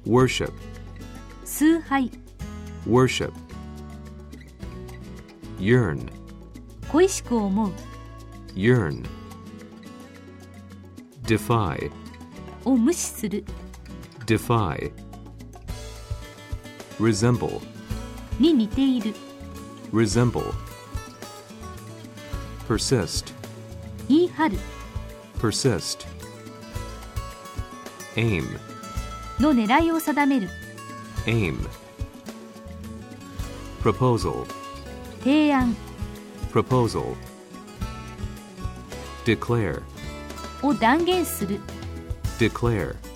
worship, 崇拝、 worship, yearn, 恋しく思う yearn, defy, を無視する defy, resemble, に似ている resemble, persist, 言い張る persist, aim, の狙いを定める aim, proposal, 提案 proposal, declare, を断言する declare,